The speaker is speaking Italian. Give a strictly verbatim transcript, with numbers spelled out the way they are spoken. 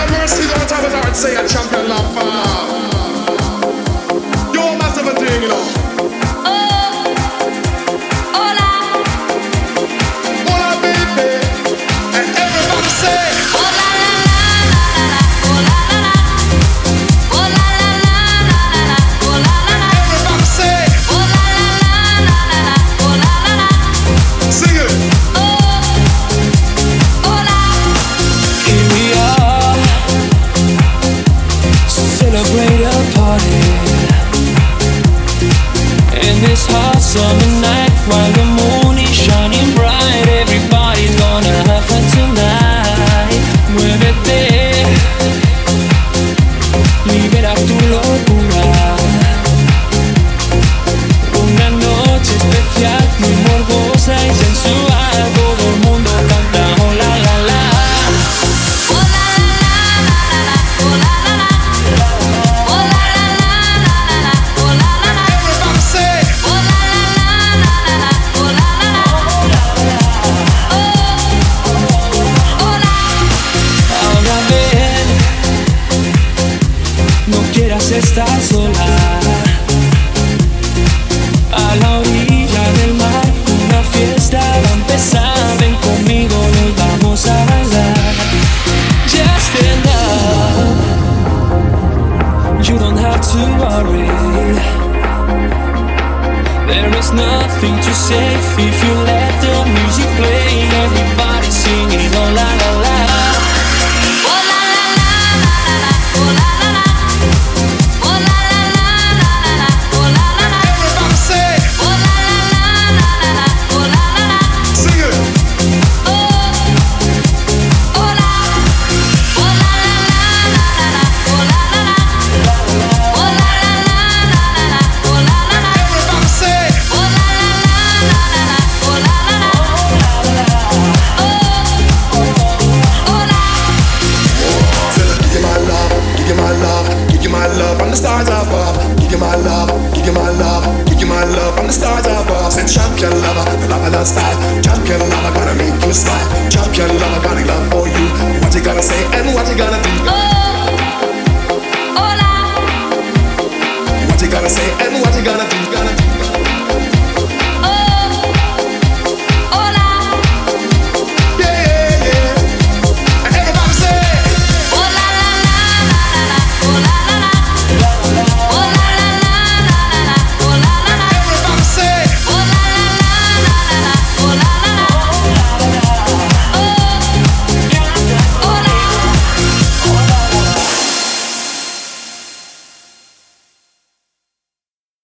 mercy, don't have it, I would say a champion love. You're massive a thing, you know. This hot summer night, while the moon is shining bright, everybody's gonna have fun tonight. Muévete, libera tu locura. Una noche especial, muy morbosa y sensual. Todo el mundo canta oh la la la. Oh la la la la la, oh la la la. Oh la la la la la, oh la la la. Everybody say estar sola a la orilla del mar, una fiesta va a empezar, ven conmigo, nos vamos a bailar. Just stand up, you don't have to worry, there is nothing to say if you let the music play.